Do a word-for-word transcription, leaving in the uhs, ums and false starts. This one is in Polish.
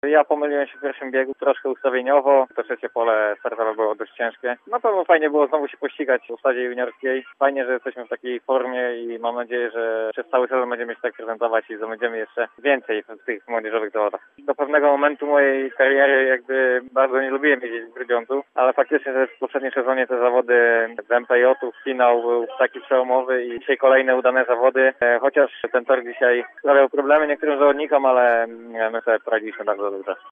Ja pomyliłem się w pierwszym biegu troszkę ustawieniowo. To trzecie pole startowe było dość ciężkie. Na pewno fajnie było znowu się pościgać w stadzie juniorskiej. Fajnie, że jesteśmy w takiej formie i mam nadzieję, że przez cały sezon będziemy się tak prezentować i zdobędziemy jeszcze więcej w tych młodzieżowych zawodach. Do pewnego momentu mojej kariery jakby bardzo nie lubiłem jeździć w Grudziądzu, ale faktycznie, że w poprzednim sezonie te zawody z M P J-ów, finał był taki przełomowy i dzisiaj kolejne udane zawody. Chociaż ten tor dzisiaj sprawiał problemy niektórym zawodnikom, ale my sobie poradziliśmy bardzo dobrze.